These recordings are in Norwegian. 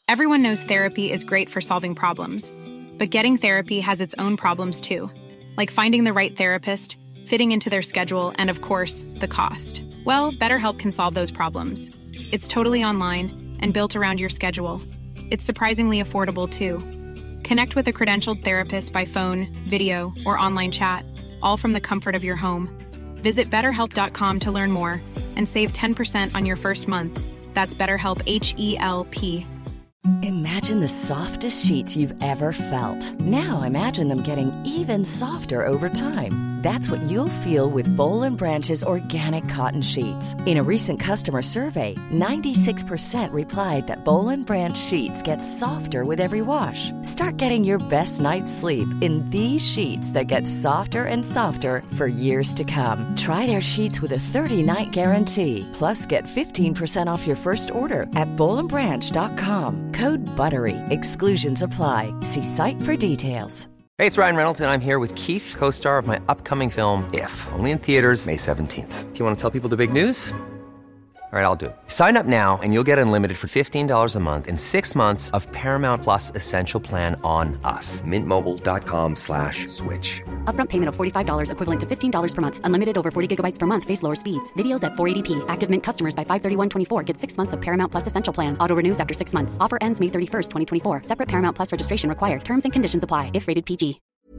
Everyone knows therapy is great for solving problems, but getting therapy has its own problems too, like finding the right therapist, fitting into their schedule, and of course, the cost. Well, BetterHelp can solve those problems. It's totally online and built around your schedule. It's surprisingly affordable too. Connect with a credentialed therapist by phone, video, or online chat, all from the comfort of your home. Visit BetterHelp.com to learn more and save 10% on your first month. That's BetterHelp, H-E-L-P. Imagine the softest sheets you've ever felt. Now imagine them getting even softer over time. That's what you'll feel with Boll & Branch's organic cotton sheets. In a recent customer survey, 96% replied that Boll & Branch sheets get softer with every wash. Start getting your best night's sleep in these sheets that get softer and softer for years to come. Try their sheets with a 30-night guarantee. Plus, get 15% off your first order at bollandbranch.com. Code BUTTERY. Exclusions apply. See site for details. Hey, it's Ryan Reynolds, and I'm here with Keith, co-star of my upcoming film, If, only in theaters May 17th. Do you want to tell people the big news? All right, I'll do it. Sign up now and you'll get unlimited for $15 a month and 6 months of Paramount Plus Essential Plan on us. MintMobile.com/switch. Upfront payment of $45 equivalent to $15 per month. Unlimited over 40 gigabytes per month. Face lower speeds. Videos at 480p. Active Mint customers by 531.24 get 6 months of Paramount Plus Essential Plan. Auto renews after 6 months. Offer ends May 31st, 2024. Separate Paramount Plus registration required. Terms and conditions apply if rated PG.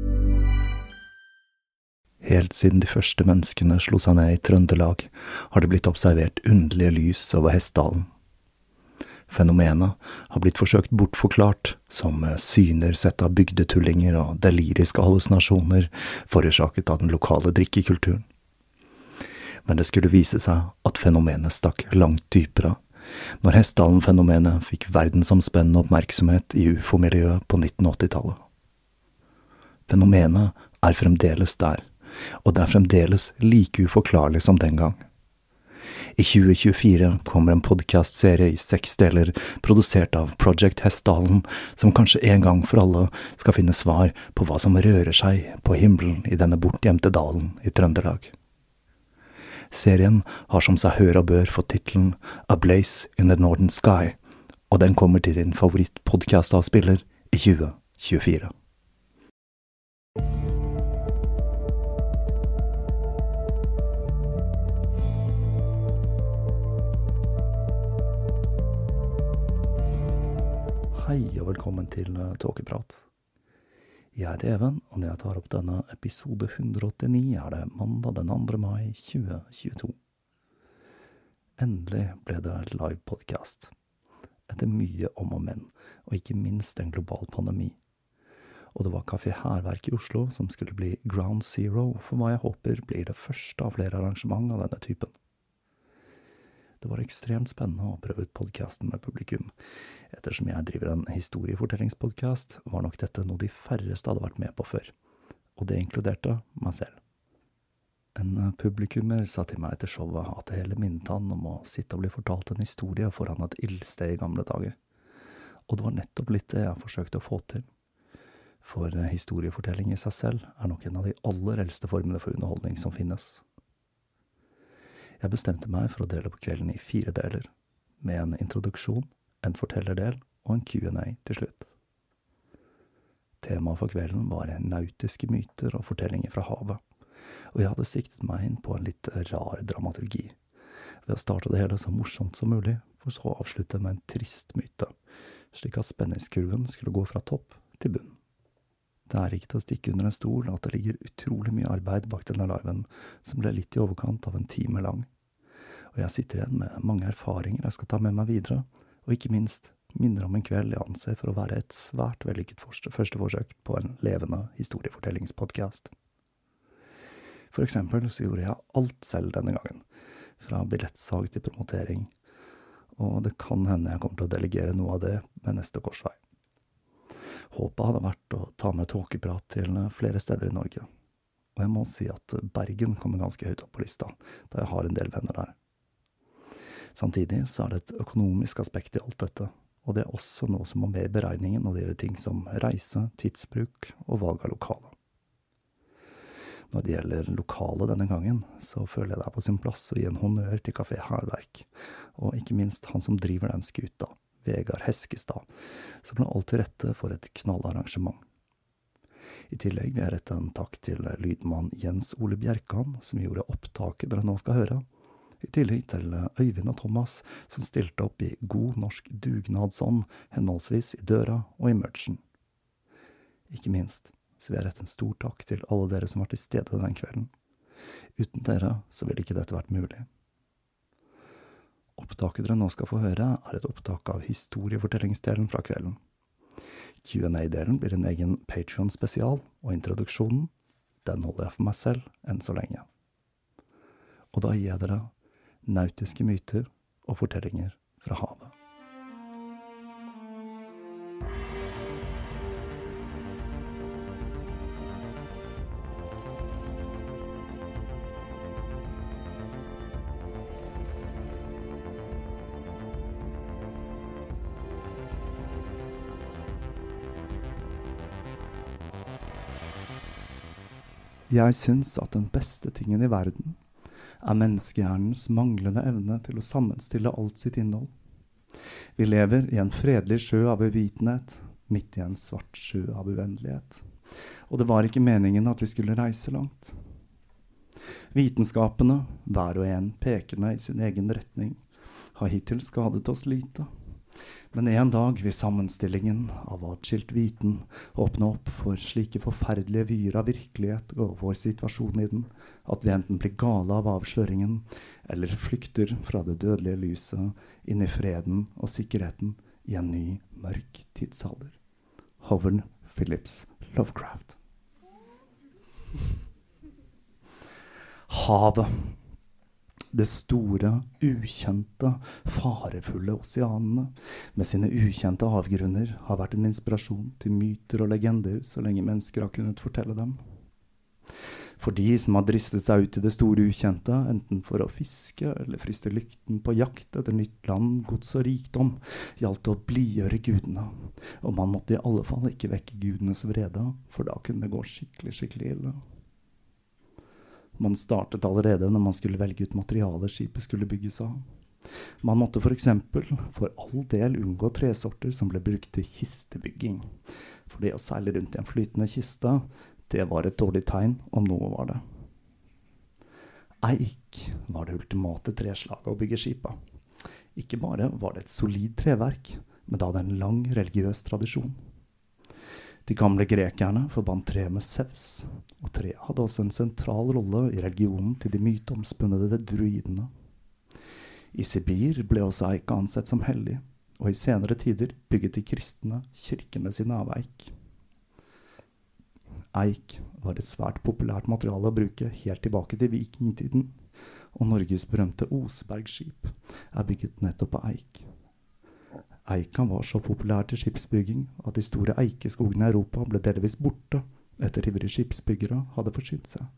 Helt siden de første menneskene slo seg ned i Trøndelag, har det blitt observert underlige lys over Hessdalen. Fenomenet har blitt forsøkt bortforklart som syner sett av bygdetullinger og deliriske hallusinasjoner forårsaket av den lokale drikkekulturen. Men det skulle vise seg at fenomenet stakk langt dypere, når Hessdalen-fenomenet fikk verdensomspennende oppmerksomhet i UFO-miljøet på 1980-tallet. Fenomenet er fremdeles der, og det er fremdeles like uforklarlig som den gang. I 2024 kommer en podcastserie i 6 deler produsert av Project Hessdalen, som kanskje en gang for alle skal finne svar på hva som rører seg på himmelen i denne bortgjemte dalen i Trøndelag. Serien har som seg hør og bør fått titelen A Blaze in the Northern Sky, og den kommer til din favorittpodcastavspiller i 2024. Hei og velkommen til Tåkeprat. Jeg heter Even, og når jeg tar opp denne episode 189 er det mandag den 2. mai 2022. Endelig ble det live podcast. Etter mye om og men, og ikke minst en global pandemi. Og det var Café Hærverk i Oslo som skulle bli Ground Zero for hva jeg håper blir det første av flere arrangement av denne typen. Det var ekstremt spennende å prøve ut podcasten med publikum. Ettersom jeg driver en historiefortellingspodcast, var nok dette noe de færreste hadde vært med på før. Og det inkluderte meg selv. En publikummer sa til meg etter showet at det hele minnet han om å sitte og bli fortalt en historie foran et ildsted i gamle dager. Og det var nettopp litt det jeg forsøkte å få til. For historiefortelling i seg selv er nok en av de aller eldste formene for underholdning som finnes. Jeg bestemte meg for å dele på kvelden i 4 deler, med en introduksjon, en fortellerdel og en Q&A til slutt. Temaet for kvelden var nautiske myter og fortellinger fra havet, og jeg hadde siktet meg inn på en litt rar dramaturgi, ved å starte det hele så morsomt som mulig, for så å avslutte med en trist myte, slik at spenningskurven skulle gå fra topp til bunn. Det er ikke til å stikke under en stol at det ligger utrolig mye arbeid bak denne liven, som ble litt i overkant av en time lang. Og jeg sitter igjen med mange erfaringer jeg skal ta med meg videre, og ikke minst minner om en kveld jeg anser for å være et svært vellykket første forsøk på en levende historiefortellingspodcast. For eksempel så gjorde jeg alt selv denne gangen, fra billettsalg til promotering, og det kan hende jeg kommer til å delegere noe av det med neste korsvei. Håpet hadde vært å ta med tåkeprat til flere steder i Norge, og jeg må si at Bergen kommer ganske høyt opp på lista, da jeg har en del venner der. Samtidig så er det et økonomisk aspekt i alt dette, og det er også noe som må med i beregningen når det gjelder ting som reise, tidsbruk og valg av lokale. Når det gjelder lokale denne gangen, så føler jeg det er på sin plass å gi en honnør til Café Hærverk, og ikke minst han som driver den skuta, Vegard Heskestad, som la alt til rette for et knallarrangement. I tillegg vil jeg rette en takk til lydmann Jens Ole Bjerkan, som gjorde opptaket dere nå skal høre. I tillegg til Øyvind og Thomas, som stilte opp i god norsk dugnadsånd, henholdsvis i døra og i merchen. Ikke minst så vil jeg rette en stor takk til alle dere som var til stede den kvelden. Uten dere så ville ikke dette vært mulig. Opptaket dere nå skal få høre er et opptak av historiefortellingsdelen fra kvelden. Q&A-delen blir en egen Patreon-spesial, og introduksjonen, den holder jeg for meg selv enn så lenge. Og da gir jeg dere nautiske myter og fortellinger fra havet. Jeg syns at den beste tingen i verden er menneskehjernens manglende evne til å sammenstille alt sitt innhold. Vi lever i en fredelig sjø av uvitenhet, midt i en svart sjø av uendelighet. Og det var ikke meningen at vi skulle reise langt. Vitenskapene, hver og en pekende i sin egen retning, har hittil skadet oss lite. Men en dag vil sammenstillingen av atskilt viten åpne opp for slike forferdelige vyer av virkelighet og vår situasjon i den, at vi enten blir gale av avsløringen, eller flykter fra det dødelige lyset inn i freden og sikkerheten i en ny, mørk tidsalder. Howard Phillips Lovecraft. Havet. Det store, ukjente, farefulle oseanene med sine ukjente avgrunner har vært en inspirasjon til myter og legender så lenge mennesker har kunnet fortelle dem. For de som har dristet seg ut i det store ukjente, enten for å fiske eller friste lykten på jakt etter nytt land, gods og rikdom, gjaldt å blidgjøre gudene, og man måtte i alle fall ikke vekke gudenes vrede, for da kunne det gå skikkelig ille. Man startet allerede når man skulle velge ut materialet skipet skulle bygges av. Man måtte for eksempel for all del unngå tresorter som ble brukt til kistebygging. For det å seile rundt i en flytende kiste, det var et dårlig tegn om noe var det. Eik var det ultimate treslaget å bygge skip av. Ikke bare var det et solid treverk, men da hadde en lang religiøs tradisjon. De gamle grekerne forbandt tre med Zeus, og tre hadde også en sentral rolle i religionen til de myteomspunnede druidene. I Sibir ble også eik ansett som hellig, og i senere tider bygget de kristne kirkene sine av eik. Eik var et svært populært materiale å bruke helt tilbake til vikingtiden, og Norges berømte Osebergskip er bygget nettopp av eik. Eika var så populær til skipsbygging at de store eikeskogene i Europa ble delvis borte etter ivrige skipsbyggere hadde forsynt seg.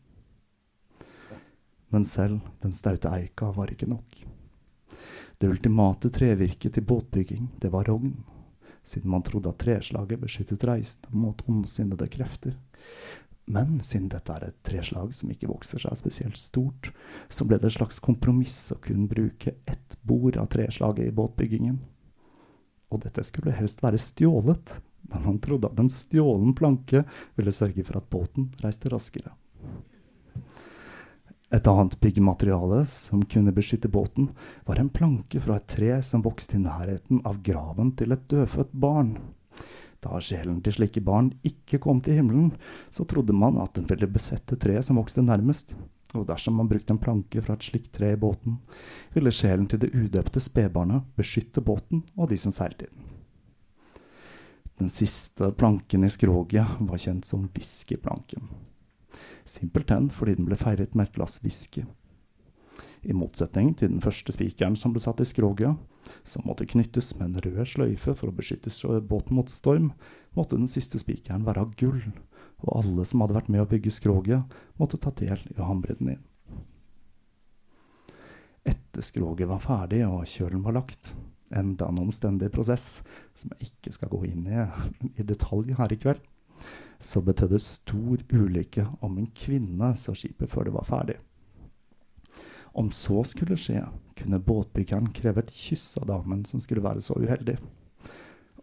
Men selv den staute eika var ikke nok. Det ultimate trevirket til båtbygging, det var rogn, siden man trodde at treslaget beskyttet reisende mot ondsinnede krefter. Men siden dette er et treslag som ikke vokser seg spesielt stort, så ble det et slags kompromiss å kunne bruke ett bord av treslaget i båtbyggingen. Og dette skulle helst være stjålet, men han trodde at en stjålen planke ville sørge for at båten reiste raskere. Et annet byggemateriale som kunne beskytte båten var en planke fra et tre som vokste i nærheten av graven til et dødfødt barn. Da sjelen til slike barn ikke kom til himmelen, så trodde man at den ville besette treet som vokste nærmest. Og dersom man brukte en planke fra et slikt tre i båten, ville sjelen til det udøpte spedbarnet beskytte båten og de som seilte i den. Den siste planken i skroget var kjent som whiskyplanken. Simpelthen fordi den ble feiret med et glass whisky. I motsetning til den første spikeren som ble satt i skroget, som måtte knyttes med en rød sløyfe for å beskytte båten mot storm, måtte den siste spikeren være av gull, og alle som hadde vært med å bygge skroget, måtte ta del i å hamre den inn. Etter skroget var ferdig og kjølen var lagt, enda en omstendig prosess, som jeg ikke skal gå inn i detalj her i kveld, så betød det stor ulykke om en kvinne så skipet før det var ferdig. Om så skulle skje, kunne båtbyggeren kreve et kyss av damen som skulle være så uheldig.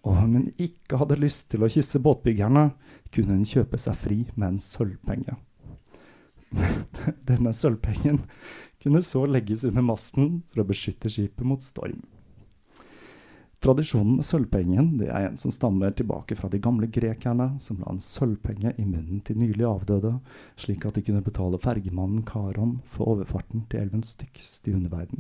Og om hun ikke hadde lyst til å kysse båtbyggerne, kunne hun kjøpe seg fri med en sølvpenge. Denne sølvpengen kunne så legges under masten for å beskytte skipet mot storm. Tradisjonen med sølvpengen det er en som stammer tilbake fra de gamle grekerne, som la en sølvpenge i munnen til nylig avdøde, slik at de kunne betale fergemannen Karon for overfarten til elven Styx i underverden.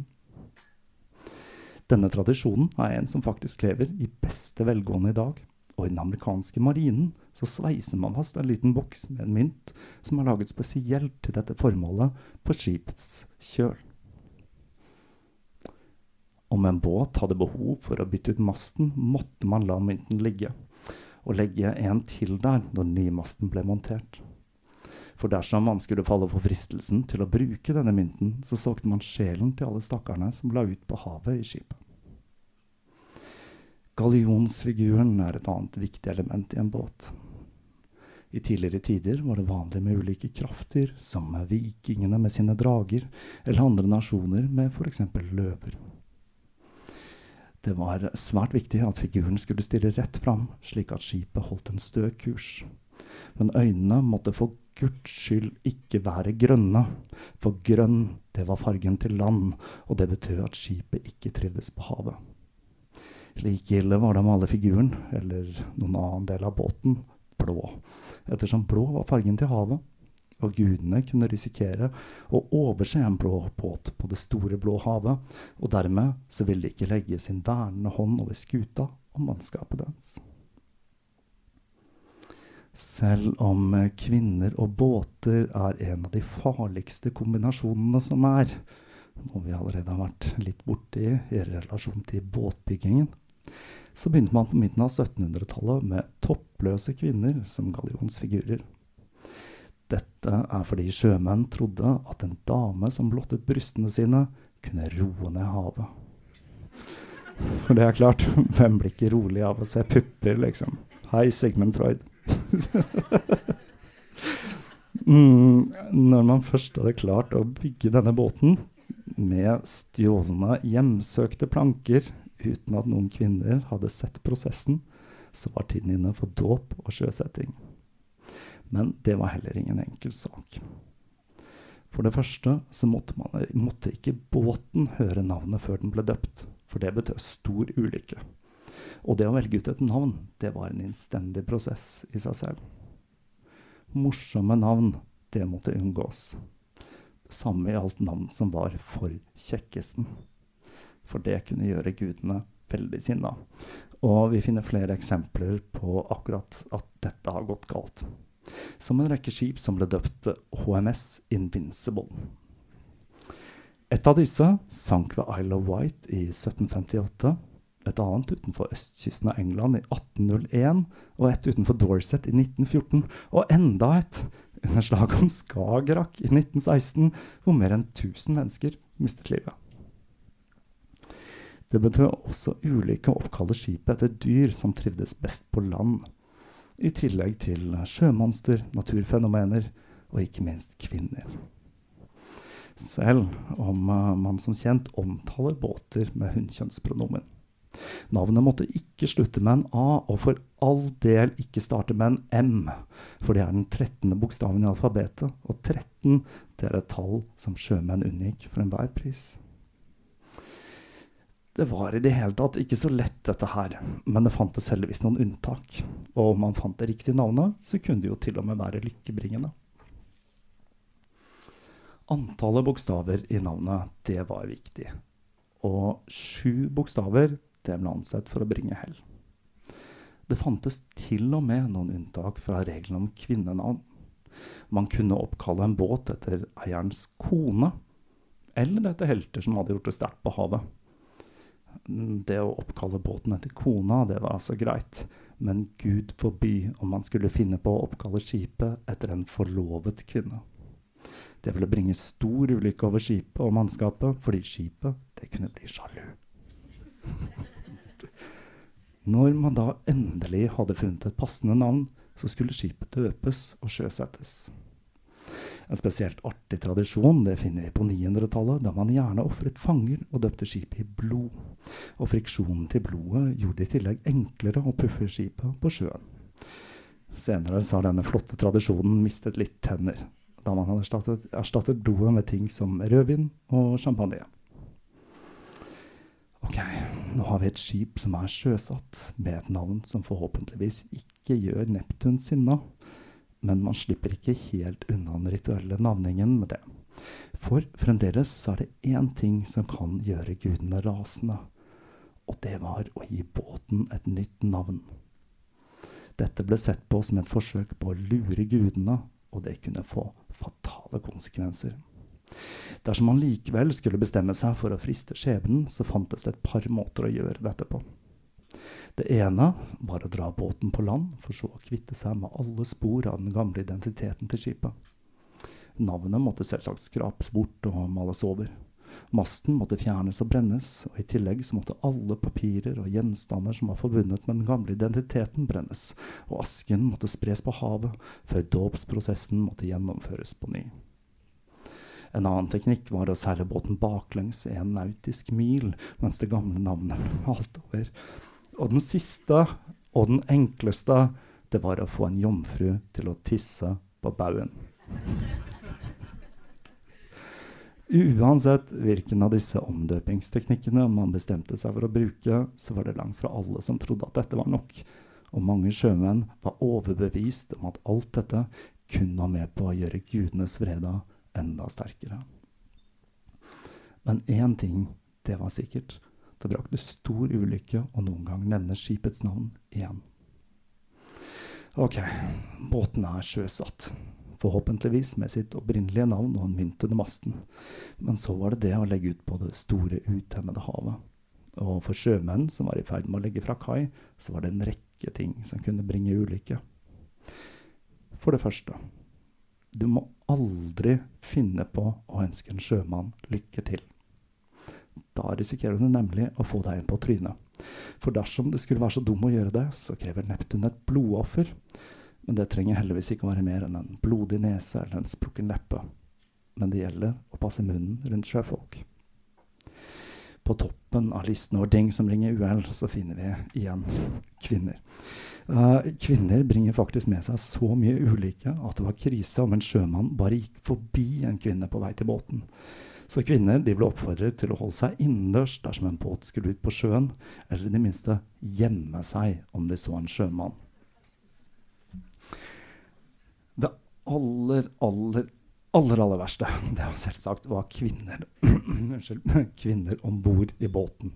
Denne tradisjonen er en som faktisk lever i beste velgående i dag, og i den amerikanske marinen så sveiser man fast en liten boks med en mynt som er laget spesielt til dette formålet på skipets kjøl. Om en båt hadde behov for å bytte ut masten, måtte man la mynten ligge, og legge en til der når nye masten ble montert. For dersom man skulle falle for fristelsen til å bruke denne mynten, så solgte man sjelen til alle stakkarene som la ut på havet i skipet. Gallionsfiguren er et annet viktig element i en båt. I tidligere tider var det vanlig med ulike krafter, som vikingene med sine drager, eller andre nasjoner med for eksempel løver. Det var svært viktig at figuren skulle stille rett fram, slik at skipet holdt en stø kurs. Men øynene måtte for Guds skyld ikke være grønne, for grønn, det var fargen til land, og det betød at skipet ikke trivdes på havet. Like ille var det med alle figuren, eller noen annen del av båten, blå, ettersom blå var fargen til havet, og gudene kunne risikere å overse en blå båt på det store blå havet, og dermed så ville de ikke legge sin vernende hånd over skuta og mannskapet dens. Selv om kvinner og båter er en av de farligste kombinasjonene som er, noe vi allerede har vært litt borti i relasjon til båtbyggingen, så begynte man på midten av 1700-tallet med toppløse kvinner som gallionsfigurer. Dette er fordi sjømenn trodde at en dame som blottet brystene sine kunne roe ned havet. For det er klart, hvem blir ikke rolig av å se pupper, liksom? Hei, Sigmund Freud. Når man først hadde klart å bygge denne båten med stjålne hjemsøkte planker uten at noen kvinner hadde sett prosessen, så var tiden inne for dåp og sjøsetting. Men det var heller ingen enkel sak. For det første så måtte ikke båten høre navnet før den ble døpt, for det betød stor ulykke. Og det å velge ut et navn, det var en innstendig prosess i seg selv. Morsomme navn, det måtte unngås. Det samme gjaldt navn som var for kjekkesten. For det kunne gjøre gudene veldig sinna. Og vi finner flere eksempler på akkurat at dette har gått galt. Som en rekke skip som ble døpt HMS Invincible. Et av disse sank ved Isle of Wight i 1758, et annet utenfor østkysten av England i 1801, og et utenfor Dorset i 1914, og enda et under slaget om Skagerrak i 1916, hvor mer enn 1000 mennesker mistet livet. Det betød også ulykke å oppkalle skipet etter dyr som trivdes best på land, i tillegg til sjømonster, naturfenomener og ikke minst kvinner. Selv om man som kjent omtaler båter med hunnkjønnspronomen. Navnet måtte ikke slutte med en A, og for all del ikke starte med en M, for det er den 13. bokstaven i alfabetet, og 13 det er et tall som sjømenn unngikk for enhver pris. Det var i det hele tatt ikke så lett dette her, men det fantes heldigvis noen unntak. Og om man fant det riktige navnet, så kunne det jo til og med være lykkebringende. Antallet bokstaver i navnet, det var viktig. Og 7 bokstaver, det ble ansett for å bringe hell. Det fantes til og med noen unntak fra reglene om kvinnenavn. Man kunne oppkalle en båt etter eierens kone, eller etter helter som hadde gjort det sterkt på havet. Det å oppkalle båten etter kona, det var altså greit, men Gud forby om man skulle finne på å oppkalle skipet etter en forlovet kvinne. Det ville bringe stor ulykke over skipet og mannskapet, fordi skipet, det kunne bli sjalu. Når man da endelig hadde funnet et passende navn, så skulle skipet døpes og sjøsettes. En spesielt artig tradisjon det finner vi på 900-tallet, da man gjerne offret fanger og døpte skipet i blod. Og friksjonen til blodet gjorde det i tillegg enklere å puffe skipet på sjøen. Senere så har denne flotte tradisjonen mistet litt tenner, da man hadde erstattet blodet med ting som rødvin og champagne. Ok, nå har vi et skip som er sjøsatt, med et navn som forhåpentligvis ikke gjør Neptun sinna, men man slipper ikke helt unna den rituelle navningen med det. For fremdeles er det én ting som kan gjøre gudene rasende, og det var å gi båten et nytt navn. Dette ble sett på som et forsøk på å lure gudene, og det kunne få fatale konsekvenser. Dersom man likevel skulle bestemme seg for å friste skjebnen, så fantes det et par måter å gjøre dette på. Det ene var å dra båten på land, for så å kvitte seg med alle spor av den gamle identiteten til skipet. Navnet måtte selvsagt skrapes bort og males over. Masten måtte fjernes og brennes, og i tillegg så måtte alle papirer og gjenstander som var forbundet med den gamle identiteten brennes, og asken måtte spres på havet, før dåpsprosessen måtte gjennomføres på ny. En annen teknikk var å seile båten baklengs 1 nautisk mil, mens det gamle navnet ble malt over. Og den siste, og den enkleste, det var å få en jomfru til å tisse på bauen. Uansett hvilken av disse omdøpingsteknikkene man bestemte seg for å bruke, så var det langt fra alle som trodde at dette var nok. Og mange sjømenn var overbevist om at alt dette kun var med på å gjøre gudenes vrede enda sterkere. Men én ting, det var sikkert. Det brakte stor ulykke å noen gang nevne skipets navn igjen. Ok, båten er sjøsatt. Forhåpentligvis med sitt opprinnelige navn og en mynt under masten. Men så var det det å legge ut på det store utemmede havet. Og for sjømenn som var i ferd med å legge fra kai, så var det en rekke ting som kunne bringe ulykke. For det første, du må aldri finne på å ønske en sjømann lykke til. Da risikerer du nemlig å få deg inn på trynet. For dersom det skulle være så dum å gjøre det, så krever Neptun et blodoffer. Men det trenger heldigvis ikke å være mer enn en blodig nese eller en sprukken leppe. Men det gjelder å passe munnen rundt sjøfolk. På toppen av listen over ting som bringer uhell, så finner vi igjen kvinner. Kvinner bringer faktisk med seg så mye ulykke at det var krise om en sjømann bare gikk forbi en kvinne på vei til båten. Så kvinner de ble oppfordret til å holde seg innendørs dersom en båt skulle ut på sjøen, eller i det minste gjemme seg om de så en sjømann. Det aller verste, det var selvsagt var kvinner, kvinner ombord i båten.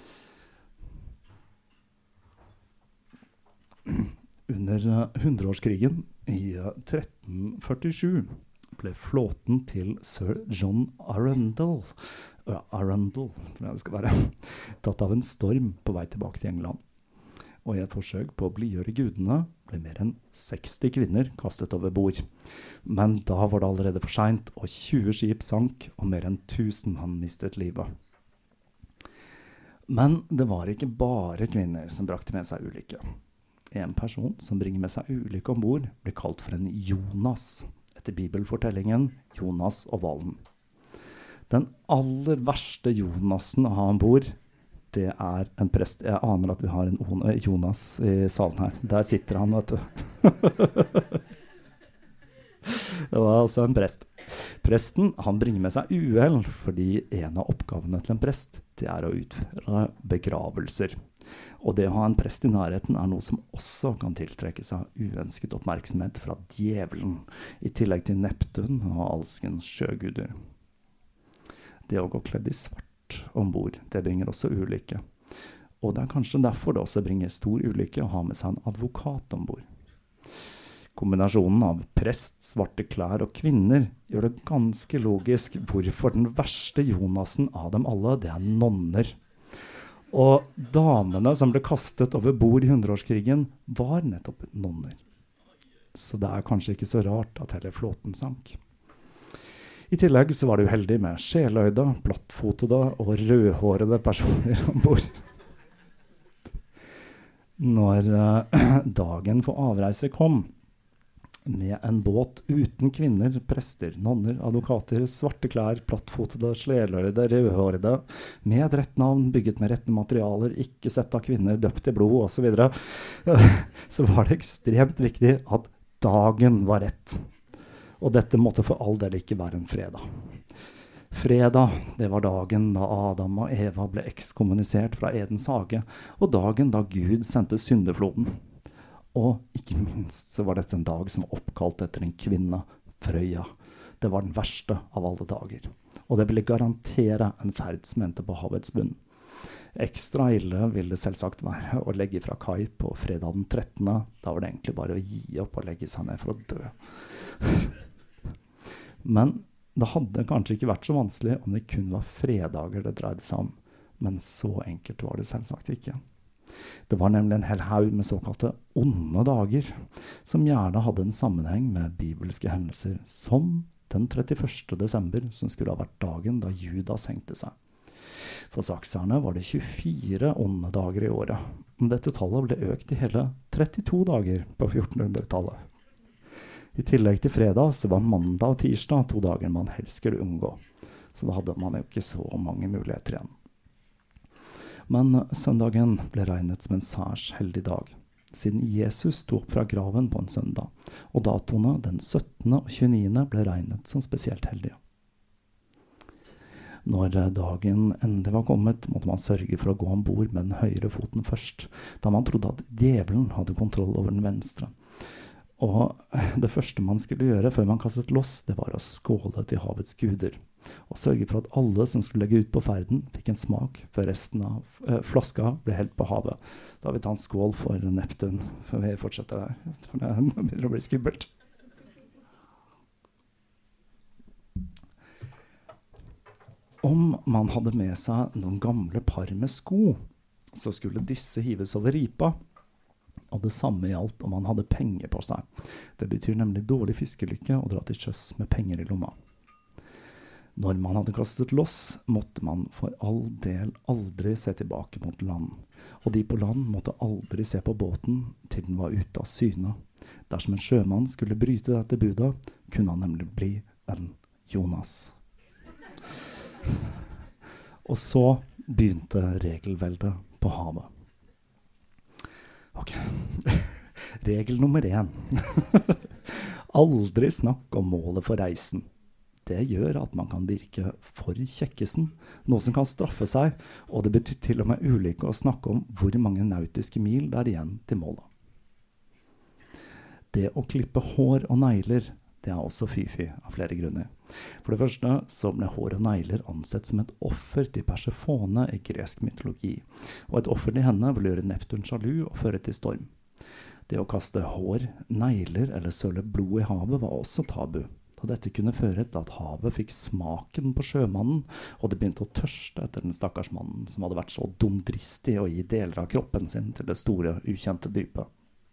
Under 100-årskrigen i 1347 ble flåten til Sir John Arundel, tror jeg det skal være, tatt av en storm på vei tilbake til England. Og i et forsøk på å blidgjøre gudene ble mer enn 60 kvinner kastet over bord. Men da var det allerede for sent, og 20 skip sank, og mer enn 1000 mann mistet livet. Men det var ikke bare kvinner som brakte med seg ulykke. En person som bringer med seg ulykke ombord ble kalt for en Jonas, etter bibelfortellingen Jonas og hvalen. Den aller verste Jonasen å ha ombord, det er en prest. Jeg aner at vi har en Jonas i salen her. Der sitter han, vet du. Det var altså en prest. Presten, han bringer med seg uhell, fordi en av oppgavene til en prest, det er å utføre begravelser. Og det å ha en prest i nærheten er noe som også kan tiltrekke seg uønsket oppmerksomhet fra djevelen, i tillegg til Neptun og alskens sjøguder. Det å gå kledd i svart ombord, det bringer også ulykke. Og det er kanskje derfor det også bringer stor ulykke å ha med seg en advokat ombord. Kombinasjonen av prest, svarte klær og kvinner gjør det ganske logisk hvorfor den verste Jonasen av dem alle, det er nonner. Og damene som ble kastet over bord i 100-årskrigen var nettopp nonner. Så det er kanskje ikke så rart at hele flåten sank. I tillegg så var det uheldig med sjeløyde, plattfotede og rødhårede personer ombord. Når dagen for avreise kom, med en båt uten kvinner, prester, nonner, advokater, svarte klær, plattfotede, slelørede, rødhårede, med et rett navn, bygget med rette materialer, ikke sett av kvinner, døpt i blod, og så videre, så var det ekstremt viktig at dagen var rett. Og dette måtte for all del ikke være en fredag. Fredag, det var dagen da Adam og Eva ble ekskommunisert fra Edens hage, og dagen da Gud sendte syndefloden. Og ikke minst så var dette en dag som var oppkalt etter en kvinne, Frøya. Det var den verste av alle dager. Og det ville garantere en ferd som endte på havets bunn. Ekstra ille ville det selvsagt være å legge fra kai på fredag den 13. Da var det egentlig bare å gi opp og legge seg ned for å dø. Men det hadde kanskje ikke vært så vanskelig om det kun var fredager det dreide seg om. Men så enkelt var det selvsagt ikke. Det var nemlig en hel haug med såkalte onde dager, som gjerne hadde en sammenheng med bibelske hendelser, som den 31. desember, som skulle ha vært dagen da Judas hengte seg. For sakserne var det 24 onde dager i året, men dette tallet ble økt til hele 32 dager på 1400-tallet. I tillegg til fredag så var mandag og tirsdag 2 dager man helst skulle unngå, så da hadde man jo ikke så mange muligheter igjen. Men søndagen ble regnet som en særs heldig dag, siden Jesus sto opp fra graven på en søndag, og datoene den 17. og 29. ble regnet som spesielt heldige. Når dagen endelig var kommet, måtte man sørge for å gå ombord med den høyre foten først, da man trodde at djevelen hadde kontroll over den venstre. Og det første man skulle gjøre før man kastet loss, det var å skåle til havets guder, og sørge for at alle som skulle legge ut på ferden fikk en smak før resten av flaska ble helt på havet. Da vil vi ta en skål for Neptun, før vi fortsetter her, for det begynner å bli skummelt. Om man hadde med seg noen gamle par med sko, så skulle disse hives over ripa, og det samme gjaldt om man hadde penger på seg. Det betyr nemlig dårlig fiskelykke å dra til sjøs med penger i lomma. Når man hadde kastet loss, måtte man for all del aldri se tilbake mot land, og de på land måtte aldri se på båten til den var ute av syne. Dersom en sjømann skulle bryte dette budet, kunne han nemlig bli en Jonas. Og så begynte regelveldet på havet. Ok, regel nummer 1. Aldri snakk om målet for reisen. Det gjør at man kan virke for kjekkesen, noe som kan straffe seg, og det betyr til og med ulykke å snakke om hvor mange nautiske mil det er igjen til målet. Det å klippe hår og negler, det er også fy-fy av flere grunner. For det første så ble hår og negler ansett som et offer til Persefone i gresk mytologi, og et offer til henne vil gjøre Neptun sjalu og føre til storm. Det å kaste hår, negler eller søle blod i havet var også tabu, da dette kunne føre til at havet fikk smaken på sjømannen, og det begynte å tørste etter den stakkars mannen som hadde vært så dumdristig å gi deler av kroppen sin til det store, ukjente dypet.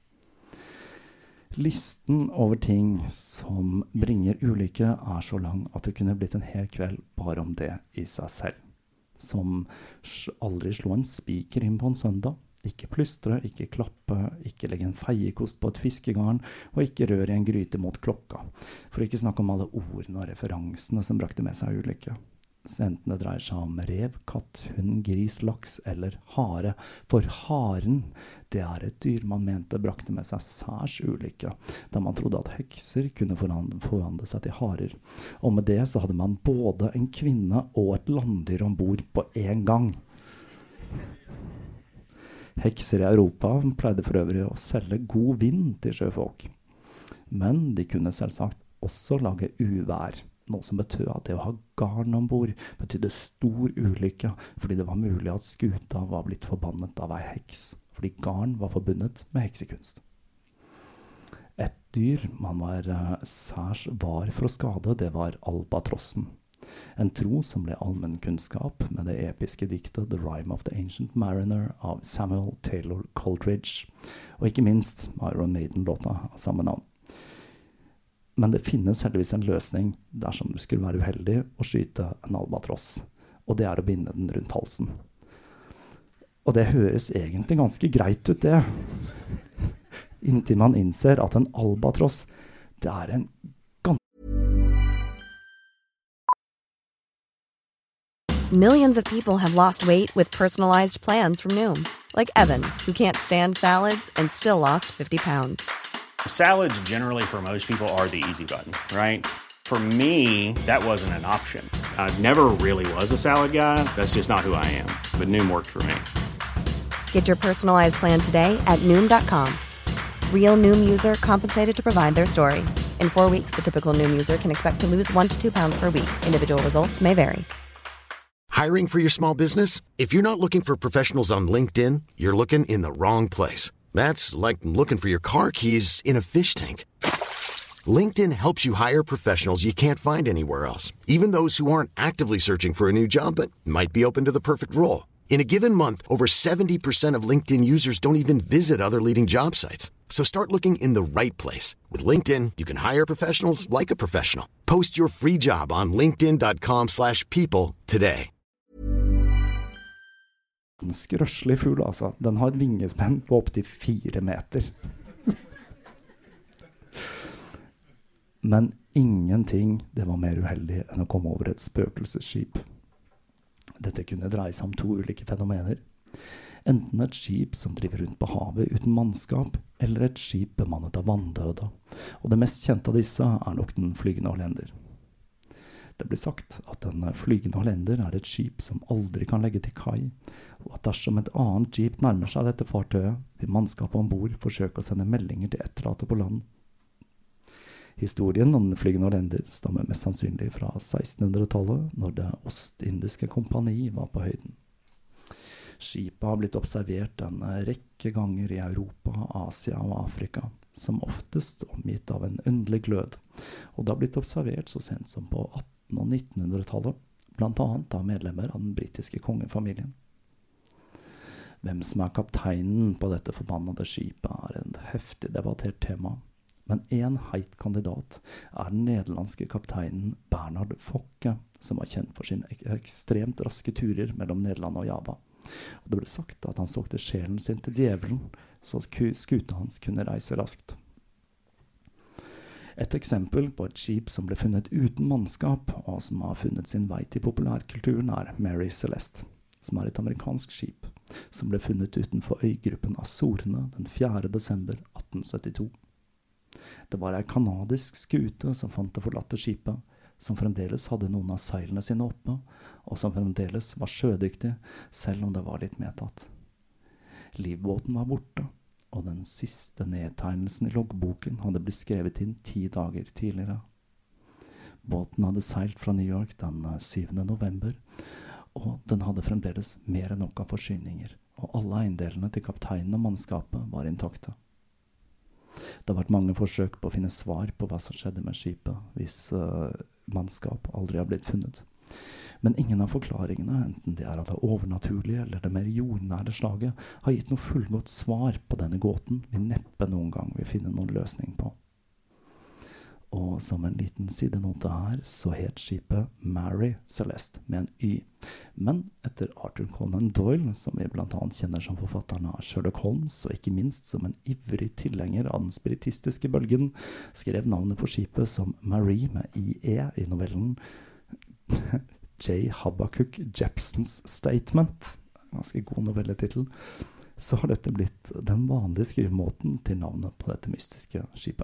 Listen over ting som bringer ulykke er så lang at det kunne blitt en hel kveld bare om det i seg selv. Som aldri slå en spiker inn på en søndag, ikke plystre, ikke klappe, ikke legge en feiekost på et fiskegarn, og ikke røre i en gryte mot klokka. For ikke snakke om alle ordene og referansene som brakte med seg ulykke. Enten det dreier seg om rev, katt, hund, gris, laks eller hare. For haren, det er et dyr man mente brakte med seg særs ulykke, da man trodde at hekser kunne forvandle seg til harer. Og med det så hadde man både en kvinne og et landdyr ombord på en gang. Hekser i Europa pleide for øvrig å selge god vind til sjøfolk. Men de kunne selvsagt også lage uvær. Noe som betød at det å ha garn ombord betydde stor ulykke, fordi det var mulig at skuta var blitt forbannet av ei heks, fordi garn var forbundet med heksekunst. Et dyr man var særs var for å skade, det var albatrossen. En tro som ble allmennkunnskap med det episke diktet The Rime of the Ancient Mariner av Samuel Taylor Coleridge, og ikke minst Iron Maiden-låta av samme navn. Men det finnes heldigvis en løsning dersom du skulle være uheldig å skyte en albatross, og det er å binde den rundt halsen. Og det høres egentlig ganske greit ut det, inntil man innser at en albatross, Det en Millions of people have lost weight with personalized plans from Noom. Like Evan, who can't stand salads and still lost 50 pounds. Salads generally for most people are the easy button, right? For me, that wasn't an option. I never really was a salad guy. That's just not who I am. But Noom worked for me. Get your personalized plan today at Noom.com. Real Noom user compensated to provide their story. In 4 weeks, the typical Noom user can expect to lose 1 to 2 pounds per week. Individual results may vary. Hiring for your small business? If you're not looking for professionals on LinkedIn, you're looking in the wrong place. That's like looking for your car keys in a fish tank. LinkedIn helps you hire professionals you can't find anywhere else, even those who aren't actively searching for a new job but might be open to the perfect role. In a given month, over 70% of LinkedIn users don't even visit other leading job sites. So start looking in the right place. With LinkedIn, you can hire professionals like a professional. Post your free job on linkedin.com/people today. En skrøslig fugl, altså. Den har et vingespenn på opp til 4 meter. Men ingenting det var mer uheldig enn å komme over et spøkelsesskip. Dette kunne dreie seg om 2 ulike fenomener. Enten et skip som driver rundt på havet uten mannskap, eller et skip bemannet av vanndøde. Og det mest kjente av disse nok den flygende hollender. Det blir sagt at en flygende hollender et skip som aldri kan legge til kai, og at dersom et annet skip nærmer seg dette fartøyet, vil mannskapet ombord forsøke å sende meldinger til etterlatte på land. Historien om den flygende hollender stammer mest sannsynlig fra 1600-tallet, når det Ostindiske kompani var på høyden. Skipet har blitt observert en rekke ganger i Europa, Asia og Afrika, som oftest omgitt av en underlig glød, og det har blitt observert så sent som på 1800- og 1900-tallet, blant annet av medlemmer av den britiske kongefamilien. Hvem som kapteinen på dette forbannede skipet en heftig debattert tema, men en heit kandidat den nederlandske kapteinen Bernhard Fokke, som var kjent for sine ekstremt raske turer mellom Nederland og Java. Og det ble sagt at han solgte sjelen sin til djevelen, så skuta hans kunne reise raskt. Et eksempel på et skip som ble funnet uten mannskap, og som har funnet sin vei til populærkulturen, Mary Celeste, som et amerikansk skip, som ble funnet utenfor øygruppen Azorene den 4. desember 1872. Det var en kanadisk skute som fant det forlatte skipet, som fremdeles hadde noen av seilene sine oppe, og som fremdeles var sjødyktig, selv om det var litt medtatt. Livbåten var borte, og den siste nedtegnelsen i loggboken hadde blitt skrevet inn 10 dager tidligere. Båten hadde seilt fra New York den 7. november, og den hadde fremdeles mer enn nok av forsyninger, og alle eiendelene til kapteinen og mannskapet var intakte. Det har vært mange forsøk på å finne svar på hva som skjedde med skipet, hvis mannskap aldri har blitt funnet. Men ingen av forklaringene, enten det av det overnaturlige eller det mer jordnære slaget, har gitt noe fullgodt svar på denne gåten vi neppe noen gang vil finne noen løsning på. Og som en liten sidenote her, så het skipet Mary Celeste med en Y. Men etter Arthur Conan Doyle, som vi blant annet kjenner som forfatteren av Sherlock Holmes, og ikke minst som en ivrig tilhenger av den spiritistiske bølgen, skrev navnet på skipet som Marie med IE i novellen J. Habakkuk Jepsons Statement, ganske god novelletitel, så har dette blitt den vanlige skrivemåten til navnet på dette mystiske skipet.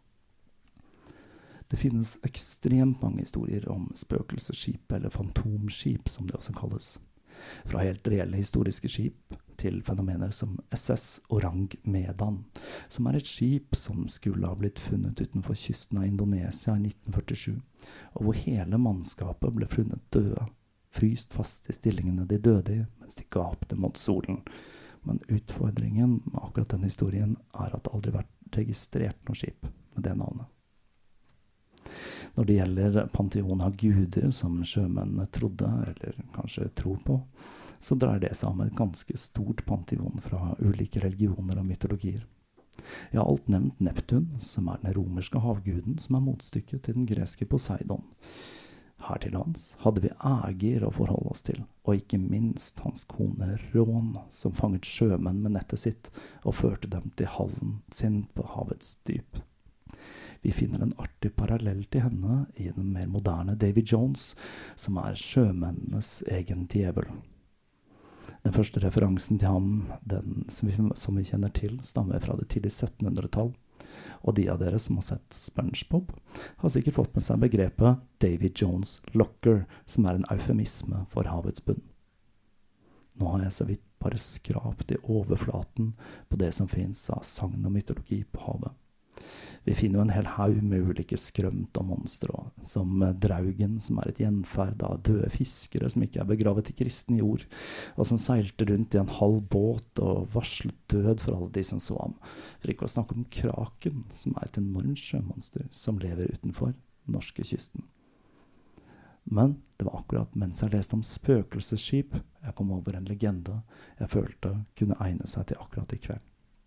Det finnes ekstremt mange historier om spøkelsesskip, eller fantomskip som det også kalles. Fra helt reelle historiske skip til fenomener som SS Orang Medan, som et skip som skulle ha blitt funnet utenfor kysten av Indonesia i 1947, og hvor hele mannskapet ble funnet døde, fryst fast i stillingene de døde i, mens de gapte mot solen. Men utfordringen med akkurat den historien at det aldri har vært registrert noe skip med det navnet. Når det gjelder panteon av guder som sjømennene trodde, eller kanskje tror på, så dreier det seg om et ganske stort panteon fra ulike religioner og mytologier. Jeg har alt nevnt Neptun, som den romerske havguden, som motstykket til den greske Poseidon. Her til lands hadde vi Ægir å forholde oss til, og ikke minst hans kone Rån, som fanget sjømenn med nettet sitt og førte dem til hallen sin på havets dyp. Vi finner en artig parallell til henne i den mer moderne Davy Jones, som sjømennenes egen djevel. Den første referansen til ham, den som vi kjenner til, stammer fra det tidlige 1700-tall. Og de av dere som har sett SpongeBob, har sikkert fått med seg begrepet Davy Jones Locker, som en eufemisme for havets bunn. Nå har jeg så vidt bare skrapt i overflaten på det som finnes av sagn og mytologi på havet. Vi finner jo en hel haug med ulike skrømt og monstre, som Draugen, som et gjenferd av døde fiskere som ikke begravet i kristen jord, og som seilte rundt i en halv båt og varslet død for alle de som så ham. For ikke å snakke om Kraken, som et enormt sjømonster som lever utenfor norskekysten. Men det var akkurat mens jeg leste om spøkelsesskip, jeg kom over en legende jeg følte kunne egne seg til akkurat i kveld.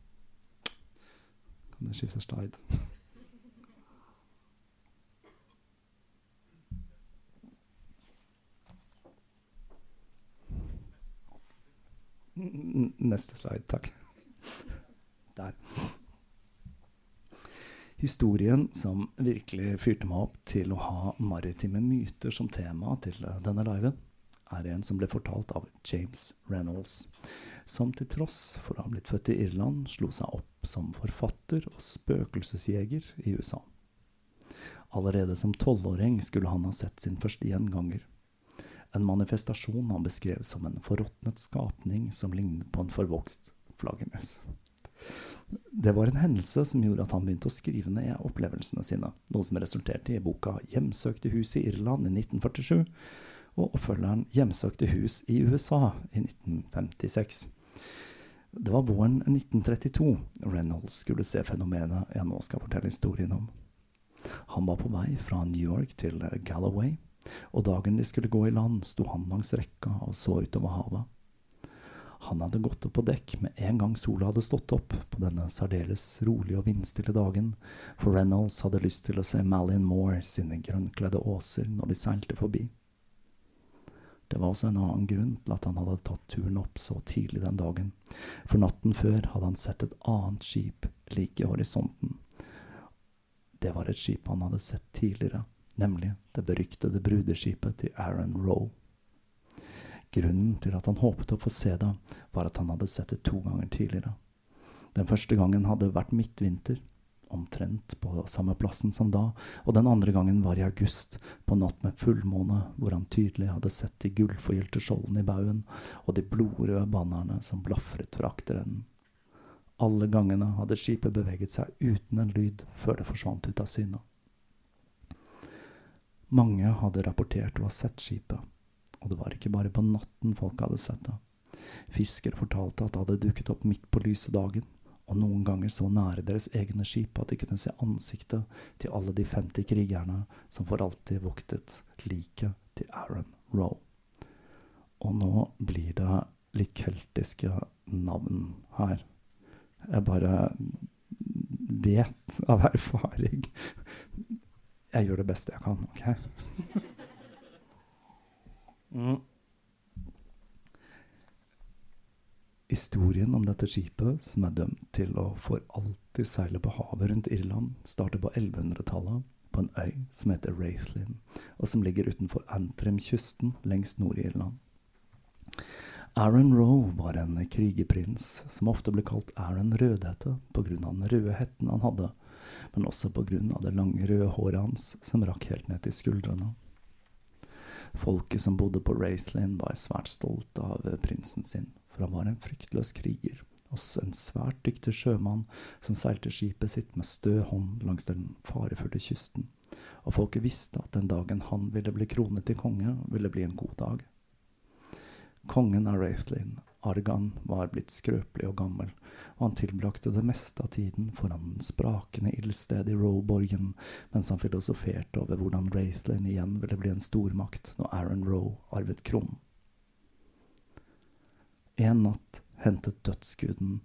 Kan det skifte slide? Neste slide, takk. Der. Historien som virkelig fyrte meg opp til å ha maritime myter som tema til denne liven, en som ble fortalt av James Reynolds, som til tross for å ha blitt født i Irland, slo seg opp som forfatter og spøkelsesjeger i USA. Allerede som 12-åring skulle han ha sett sin første gjenganger. En manifestasjon han beskrev som en forråtnet skapning som lignet på en forvokst flaggermus. Det var en hendelse som gjorde at han begynte å skrive ned opplevelsene sine, noe som resulterte i boka Hjemsøkte hus i Irland i 1947, og oppfølgeren Hjemsøkte hus i USA i 1956. Det var våren 1932 Reynolds skulle se fenomenet jeg nå skal fortelle historien om. Han var på vei fra New York til Galloway, og dagen de skulle gå i land sto han langs rekka og så utover havet. Han hadde gått opp på dekk med en gang sola hadde stått opp på denne særdeles rolige og vindstille dagen, for Reynolds hadde lyst til å se Malin Moore sine grønnkledde åser når de seilte forbi. Det var også en annen grunn til at han hadde tatt turen opp så tidlig den dagen, for natten før hadde han sett et annet skip like i horisonten. Det var et skip han hadde sett tidligere, nemlig det beryktede brudeskipet til Aaron Rowe. Grunnen til at han håpet å få se det, var at han hadde sett det 2 ganger tidligere. Den første gangen hadde vært midtvinter, omtrent på samme plassen som da, og den andre gangen var i august, på natt med fullmåne, hvor han tydelig hadde sett de gullforgylte skjoldene i bauen, og de blodrøde bannerne som blafret fra akterenden. Alle gangene hadde skipet beveget seg uten en lyd før det forsvant ut av syne. Mange hadde rapportert å ha sett skipet, og det var ikke bare på natten folk hadde sett det. Fiskere fortalte at det hadde dukket opp midt på lyse dagen, og noen ganger så nære deres egne skip at de kunne se ansiktet til alle de 50 krigerne som for alltid voktet liket til Aaron Rowe. Og nå blir det litt keltiske navn her. Jeg bare vet av erfaring. Jeg gjør det beste jeg kan, ok? Historien om dette skipet, som dømt til å for alltid seile på havet rundt Irland, starter på 1100-tallet på en øy som heter Rathlin, og som ligger utenfor Antrim-kysten lengst nord i Irland. Aaron Rowe var en krigerprins som ofte ble kalt Aaron Rødhette på grunn av den røde hetten han hadde, men også på grunn av det lange røde håret hans som rakk helt ned til skuldrene. Folket som bodde på Rathlin var svært stolt av prinsen sin, for han var en fryktløs kriger, og en svært dyktig sjømann som seilte skipet sitt med stø hånd langs den farefulle kysten, og folket visste at den dagen han ville bli kronet til konge, ville bli en god dag. Kongen av Rathlin, Argan, var blitt skrøpelig og gammel, og han tilbrakte det meste av tiden foran den sprakende ildstedet i Rowe-borgen, mens han filosoferte over hvordan Rathlin igjen ville bli en stormakt når Aaron Rowe arvet kronen. En natt hentet dødsguden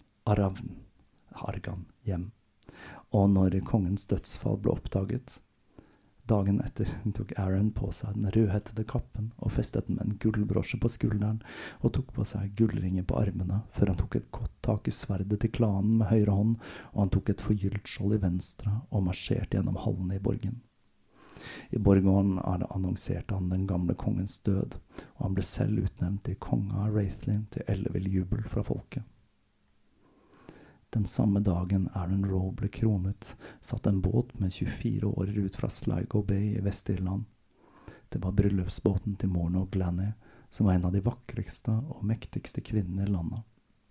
Argan hjem, og når kongens dødsfall ble oppdaget, Dagen etter tok Aaron på seg den rødhettede kappen og festet den med en gullbrosje på skulderen og tok på seg gullringer på armene før han tok et godt tak i sverdet til klanen med høyre hånd, og han tok et forgylt skjold i venstre og marsjerte gjennom hallene i borgen. I borggården annonserte han den gamle kongens død, og han ble selv utnevnt til konge av Rathlin til ellevill jubel fra folket. Den samme dagen Aaron Rowe ble kronet, satt en båt med 24 årer ut fra Sligo Bay i Vest-Irland. Det var bryllupsbåten til moren O'Glanny, som var en av de vakreste og mektigste kvinnene i landet.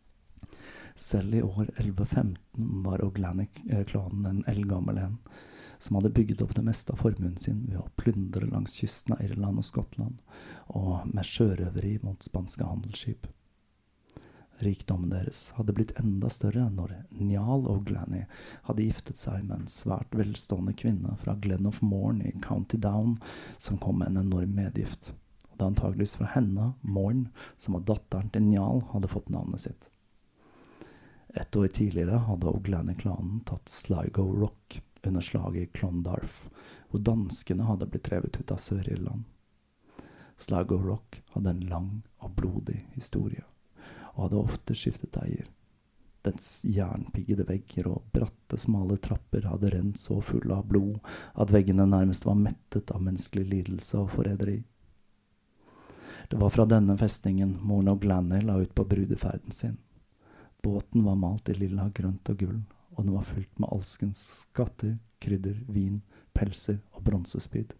Selv i år 1115 var O'Glanny-klanen en eldgammel en, som hadde bygget opp det meste av formuen sin ved å plyndre langs kysten av Irland og Skottland, og med sjørøveri mot spanske handelsskip. Rikdommen deres hadde blitt enda større når Niall O'Glanny hadde giftet seg med en svært velstående kvinne fra Glen of Mourne i County Down, som kom med en enorm medgift. Og det antageligvis fra henne, Mourne, som var datteren til Niall, hadde fått navnet sitt. Et år tidligere hadde O'Glanny-klanen tatt Sligo Rock under slaget i Clondarf, hvor danskene hadde blitt drevet ut av Sør-Irland. Sligo Rock hadde en lang og blodig historie, og hadde ofte skiftet eier. Dens jernpiggede vegger og bratte, smale trapper hadde rent så fulle av blod at veggene nærmest var mettet av menneskelig lidelse og forræderi. Det var fra denne festningen moren O'Glanny la ut på brudeferden sin. Båten var malt i lilla, grønt og gull, og den var fylt med alskens skatter, krydder, vin, pelser og bronsespyd.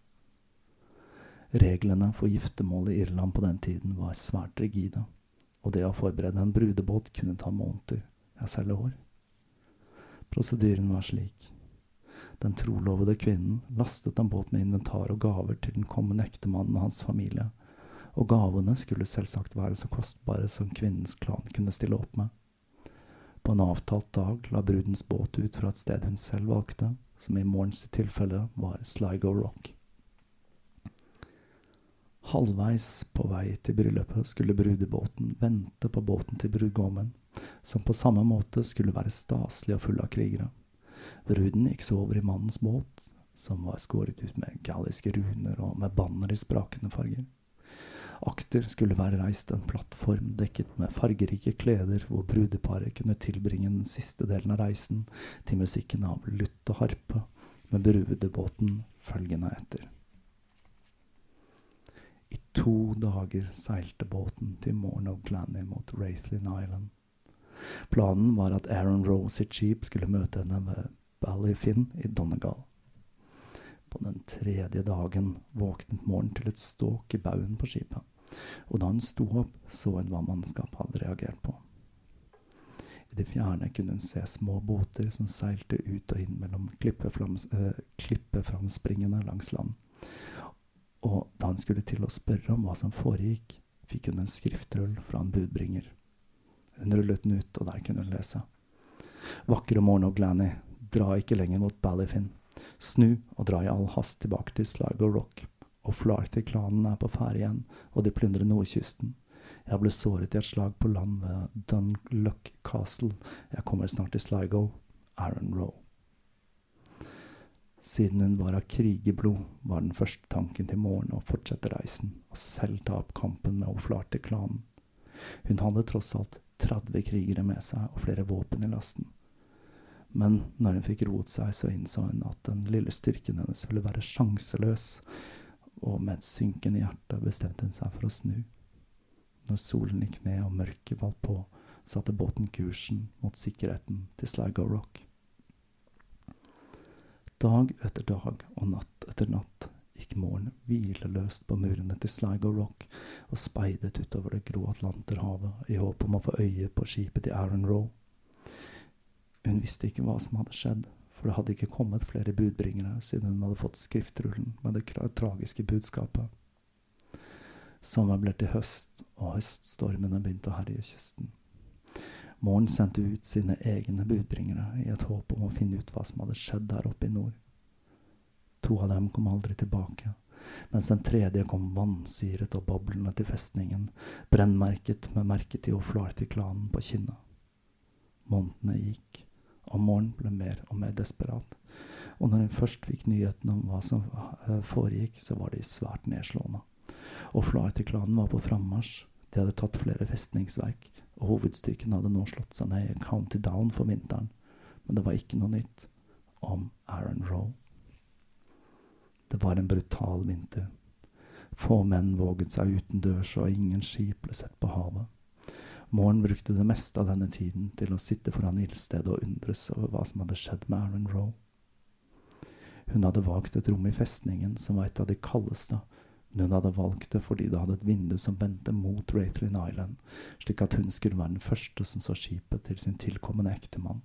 Reglene for giftermål i Irland på den tiden var svært rigide, og det å forberede en brudebåt kunne ta måneder, ja selv år. Prosedyren var slik. Den trolovede kvinnen lastet en båt med inventar og gaver til den kommende ektemannen og hans familie, og gavene skulle selvsagt være så kostbare som kvinnens klan kunne stille opp med. På en avtalt dag la brudens båt ut fra et sted hun selv valgte, som i morgens tilfelle var Sligo Rock. Halvveis på vei til bryllupet skulle brudebåten vente på båten til brudgommen, som på samme måte skulle være staselig og full av krigere. Bruden gikk så over i mannens båt, som var skåret ut med galliske runer og med banner i sprakende farger. Akter skulle være reist en plattform dekket med fargerike kleder, hvor brudeparet kunne tilbringe den siste delen av reisen til musikken av lutt og harpe, med brudebåten følgende etter. I 2 dager seilte båten til moren O'Glanny mot Rathlin Island. Planen var at Aaron Rowe sitt skip skulle møte henne ved Ballyfin i Donegal. På den 3. dagen våknet moren til et ståk i bauen på skipet, og da hun sto opp, så hun hva mannskap hadde reagert på. I det fjerne kunne hun se små båter som seilte ut og inn mellom klippeframspringene langs land. Og da hun skulle til å spørre om hva som foregikk, fikk hun en skriftrull fra en budbringer. Hun rullet den ut, og der kunne hun lese. Vakre moren O'Glanny, dra ikke lenger mot Ballyfin. Snu og dra i all hast tilbake til Sligo Rock. Og Flaherty-klanen på ferde igjen, og de plyndrer nordkysten. Jeg ble såret i et slag på land ved Dunluck Castle. Jeg kommer snart til Sligo. Aaron Rowe. Siden hun var av krigeblod, var den første tanken til moren å fortsette reisen og selv ta opp kampen med O'Flaherty-klanen. Hun hadde tross alt 30 krigere med seg og flere våpen i lasten. Men når hun fikk roet seg, så innså hun at den lille styrken hennes ville være sjanseløs, og med et synkende hjerte bestemte hun seg for å snu. Når solen gikk ned og mørket falt på, satte båten kursen mot sikkerheten til Sligo Rock. Dag etter dag og natt etter natt gikk moren hvileløst på murene til Sligo Rock og speidet utover det grå Atlanterhavet i håp om å få øye på skipet til Aaron Rowe. Hun visste ikke hva som hadde skjedd, for det hadde ikke kommet flere budbringere siden hun hadde fått skriftrullen med det tragiske budskapet. Sommer ble til høst, og høststormene begynte å herje kysten. Moren sendte ut sine egne budbringere i et håp om å finne ut hva som hadde skjedd der oppe i nord. 2 av dem kom aldri tilbake, mens den 3. kom vannsyret og boblende til festningen, brennmerket med merket til O'Flaherty-klanen på kinnet. Månedene gikk, og moren ble mer og mer desperat, Og når hun først fikk nyheten om hva som foregikk, så var de svært nedslående. Og Flaherty-klanen var på frammarsj. De hadde tatt flere festningsverk, og hovedstykken hadde nå slått seg ned i County Down for vinteren. Men det var ikke noe nytt om Aaron Rowe. Det var en brutal vinter. Få menn våget seg utendørs, og ingen skip ble sett på havet. Morgen brukte det meste av denne tiden til å sitte foran ildstedet og undres over hva som hadde skjedd med Aaron Rowe. Hun hadde valgt et rom i festningen som var et av de kaldeste, men hun hadde valgt det fordi det hadde et vindu som vendte mot Rathlin Island, slik at hun skulle være den første som så skipet til sin tilkommende ektemann.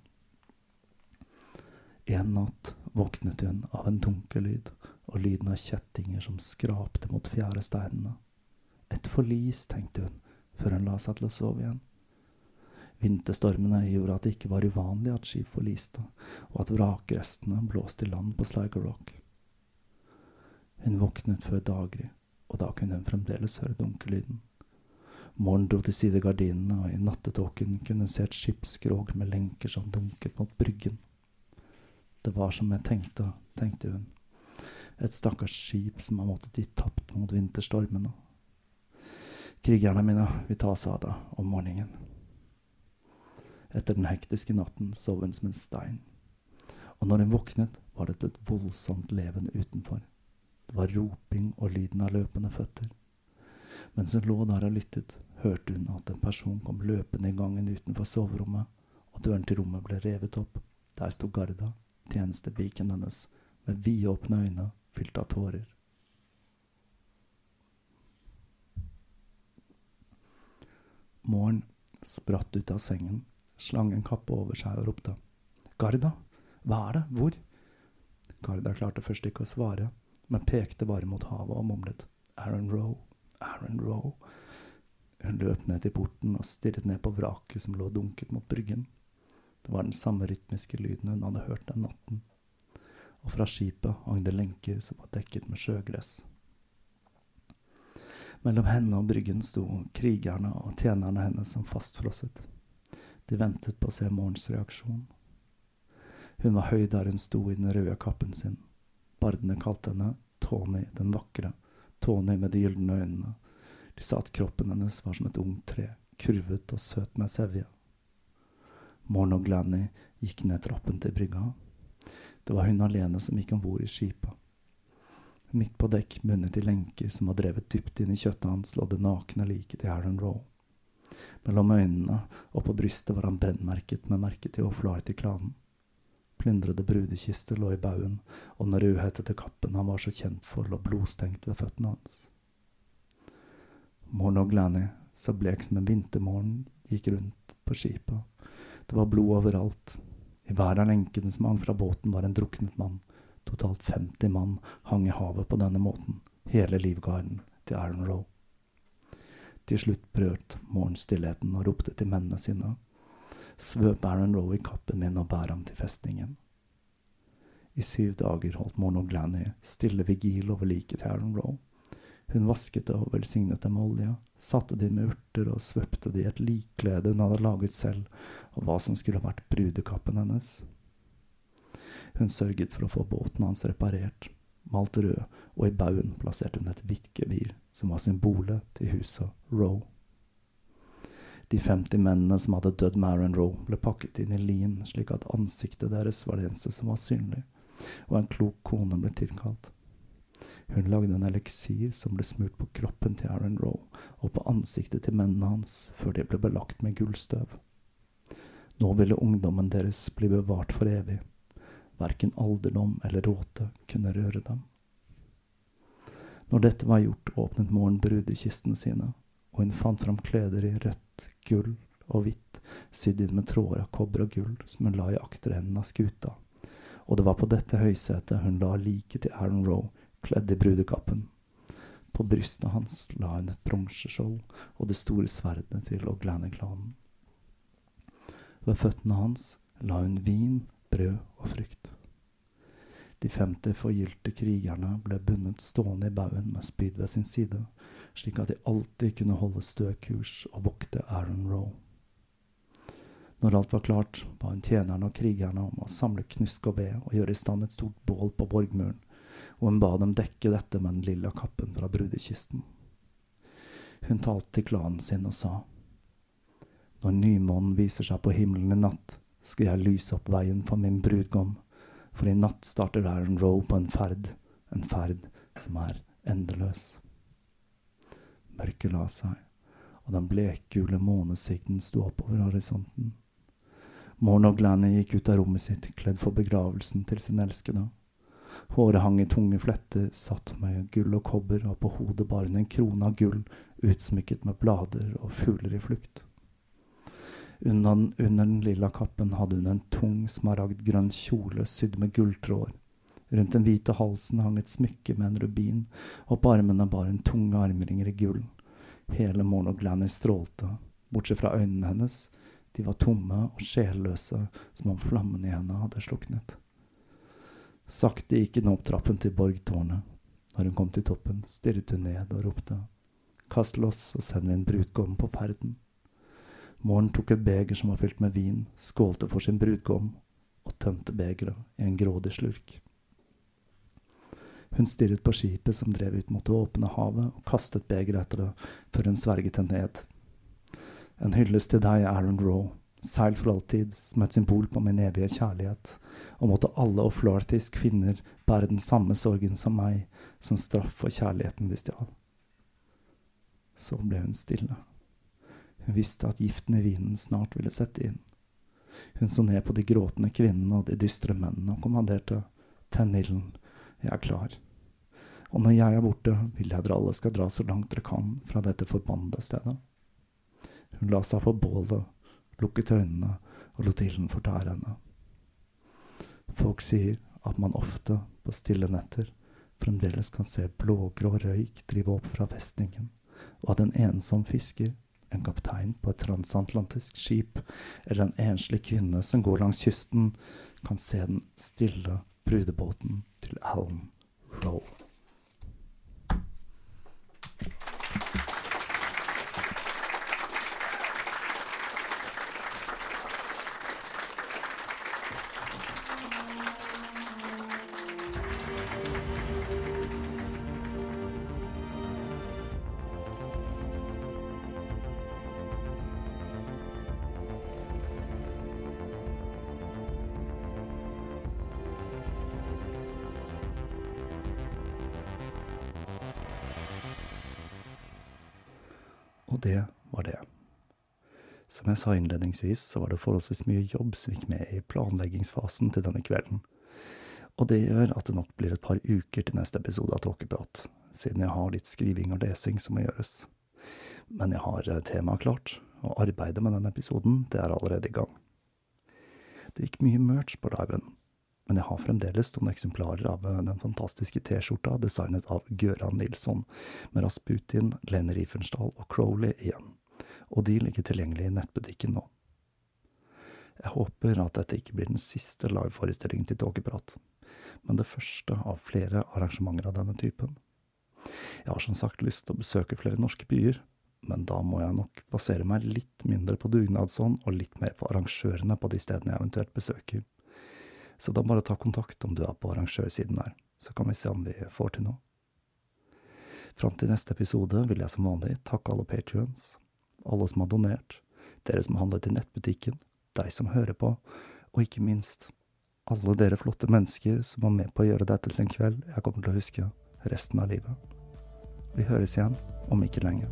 En natt våknet hun av en dunkelyd og lyden av kjettinger som skrapte mot fjæresteinene. Et forlis, tenkte hun, før hun la seg til å sove igjen. Vinterstormene gjorde at det ikke var uvanlig at skip forliste, og at vrakrestene blåste i land på Sligo Rock. Hun våknet før daggry, og da kunne hun fremdeles høre dunkellyden. Morgen dro til side gardinene, og i nattetåken kunne hun se et skipskrog med lenker som dunket mot bryggen. Det var som jeg tenkte hun. Et stakkars skip som har måttet gi tapt mot vinterstormene. Krigerne mine vil ta seg av det om morgenen. Etter den hektiske natten sov hun som en stein. Og når hun våknet, var det et voldsomt leven utenfor. Det var roping og lyden av løpende føtter. Mens hun lå der og lyttet, hørte hun at en person kom løpende i gangen utenfor soverommet, og døren til rommet ble revet opp. Der stod Garda, tjenestepiken hennes, med vidåpne øyne, fylt av tårer. Morgen spratt ut av sengen, slang en kappe over seg og ropte. Garda, hva er det? Hvor? Garda klarte først ikke å svare, men pekte bare mot havet og mumlet. Aaron Rowe, Aaron Rowe. Hun løp ned til porten og stirret ned på vraket som lå dunket mot bryggen. Det var den samme rytmiske lyden hun hadde hørt den natten. Og fra skipet hang det lenker som var dekket med sjøgress. Mellom henne og bryggen sto krigerne og tjenerne hennes som fastfrosset. De ventet på å se morgens reaksjon. Hun var høy der hun sto i den røde kappen sin. Bardene kalte henne Tony den vakre, Tony med de gyldne øynene. De sa at kroppen hennes var som et ungt tre, kurvet og søt med sevje. Morn og Glanny gikk ned trappen til brygga. Det var hun alene som gikk ombord i skipet. Midt på dekk bundet i lenker som var drevet dypt inn i kjøttet hans, lå det nakne liket til Aaron Rowe. Mellom øynene og på brystet var han brennmerket med merket til Flaherty-klanen. Plyndrede brudekister lå i baugen, og den rødhetete kappen han var så kjent for lå blodstengt ved føttene hans. Morn og Glanny, så blek som en vintermorgen, gikk rundt på skipet. Det var blod overalt. I hver av lenkene som hang fra båten var en druknet mann. Totalt 50 mann hang i havet på denne måten, hele livgarden til Aaron Rowe. Til slutt brøt Morn stillheten og ropte til mennene sine. Svøp Aaron Rowe i kappen min og bær ham til festningen. I 7 dager holdt Morn og Glanny stille vigil over liket til Aaron Rowe. Hun vasket det og velsignet det med olje, satte det med urter og svøpte det i et likklede hun hadde laget selv, og hva som skulle vært brudekappen hennes. Hun sørget for å få båten hans reparert, malt rød, og i baugen plasserte hun et hvitt gevir, som var symbolet til huset Rowe. De 50 mennene som hadde dødd med Aaron Rowe, ble pakket inn i lin, slik at ansiktet deres var det eneste som var synlig, og en klok kone ble tilkalt. Hun lagde en eliksir som ble smurt på kroppen til Aaron Rowe, og på ansiktet til mennene hans, før de ble belagt med gullstøv. Nå ville ungdommen deres bli bevart for evig. Hverken alderdom eller råte kunne røre dem. Når dette var gjort, åpnet Morn brudekistene sine, og hun fant fram kleder i rødt, gull og hvitt, sydd inn med tråder av kobber og gull, som hun la i akterenden av skuta. Og det var på dette høysetet hun la liket til Aaron Rowe, kledd i brudekappen. På brystet hans la hun et bronseskjold og det store sverdet til O'Glanny-klanen. Ved føttene hans la hun vin, brød og frukt. De 50 forgylte krigerne ble bundet stående i baugen med spyd ved sin side, slik at de alltid kunne holde stø kurs og vokte Aaron Rowe. Når alt var klart, ba hun tjenerne og krigerne om å samle knusk og ved og gjøre i stand et stort bål på borgmuren, og hun ba dem dekke dette med den lilla kappen fra brudekisten. Hun talte til klanen sin og sa: Når nymånen viser seg på himmelen i natt, skal jeg lyse opp veien for min brudgom, for i natt starter Aaron Rowe på en ferd som er endeløs. Mørket la seg, og den blekgule månesigden sto oppover horisonten. Morn og Glanny gikk ut av rommet sitt, kledd for begravelsen til sin elskede. Håret hang i tunge fletter, satt med gull og kobber, og på hodet bar hun en krone av gull, utsmykket med blader og fugler i flukt. Under den lilla kappen hadde hun en tung, smaragdgrønn kjole sydd med gulltråder. Rundt den hvite halsen hang et smykke med en rubin, og på armene bar hun tunge armringer i gull. Hele Morn og Glanny strålte, bortsett fra øynene hennes. De var tomme og sjelløse, som om flammen i henne hadde sluknet. Sakte gikk hun opp trappen til borgtårnet. Når hun kom til toppen, stirret hun ned og ropte: Kast loss og send min brudgom på ferden. Morn tok et beger som var fylt med vin, skålte for sin brudgom og tømte begeret i en grådig slurk. Hun stirret på skipet som drev ut mot det åpne havet, og kastet begeret etter det, før hun sverget den ned. En hyllest til deg, Aaron Rowe, seil for alltid, som et symbol på min evige kjærlighet, og måtte alle O'Flahertys kvinner bære den samme sorgen som meg, som straff for kjærligheten de stjal. Så ble hun stille. Hun visste at giften i vinen snart ville sette inn. Hun så ned på de gråtende kvinnene og de dystre mennene og kommanderte: Tenn ilden, jeg er klar. Og når jeg er borte, vil jeg dere alle skal dra så langt dere kan fra dette forbannede stedet. Hun la seg på bålet, lukket øynene og lot ilden fortære henne. Folk sier at man ofte på stille netter fremdeles kan se blågrå røyk drive opp fra festningen, og at en ensom fisker, en kaptein på et transatlantisk skip, eller en enslig kvinne som går langs kysten, kan se den stille brudebåten til Aaron Rowe. Og det var det. Som jeg sa innledningsvis, så var det forholdsvis mye jobb som gikk med i planleggingsfasen til denne kvelden. Og det gjør at det nok blir et par uker til neste episode av Tåkeprat, siden jeg har litt skriving og lesing som må gjøres. Men jeg har temaet klart, og arbeidet med denne episoden, det er allerede i gang. Det gikk mye merch på liven, men jeg har fremdeles noen eksemplarer av den fantastiske T-skjorta designet av Gøran Nilsson, med Rasputin, Lene Riefenstahl og Crowley igjen, og de ligger tilgjengelig i nettbutikken nå. Jeg håper at dette ikke blir den siste liveforestillingen til Tåkeprat, men det første av flere arrangementer av denne typen. Jeg har som sagt lyst til å besøke flere norske byer, men da må jeg nok basere meg litt mindre på dugnadsånd og litt mer på arrangørene på de stedene jeg eventuelt besøker. Så da bare ta kontakt om du er på arrangørsiden her, så kan vi se om vi får til noe. Fram til neste episode vil jeg som vanlig takke alle Patreons, alle som har donert, dere som har handlet i nettbutikken, deg som hører på, og ikke minst alle dere flotte mennesker som var med på å gjøre dette til en kveld jeg kommer til å huske resten av livet. Vi høres igjen om ikke lenge.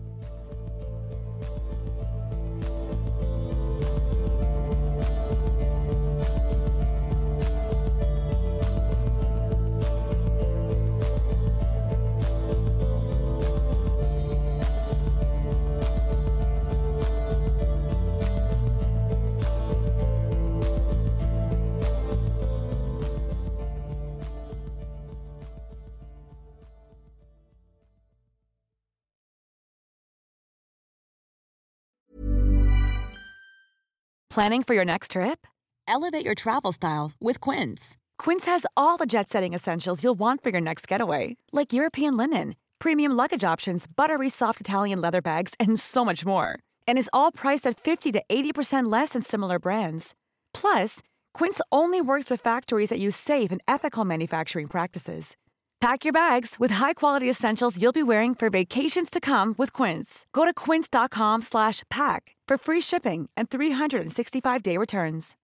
Planning for your next trip? Elevate your travel style with Quince. Quince has all the jet-setting essentials you'll want for your next getaway, like European linen, premium luggage options, buttery soft Italian leather bags, and so much more. And is all priced at 50 to 80% less than similar brands. Plus, Quince only works with factories that use safe and ethical manufacturing practices. Pack your bags with high-quality essentials you'll be wearing for vacations to come with Quince. Go to quince.com/pack for free shipping and 365-day returns.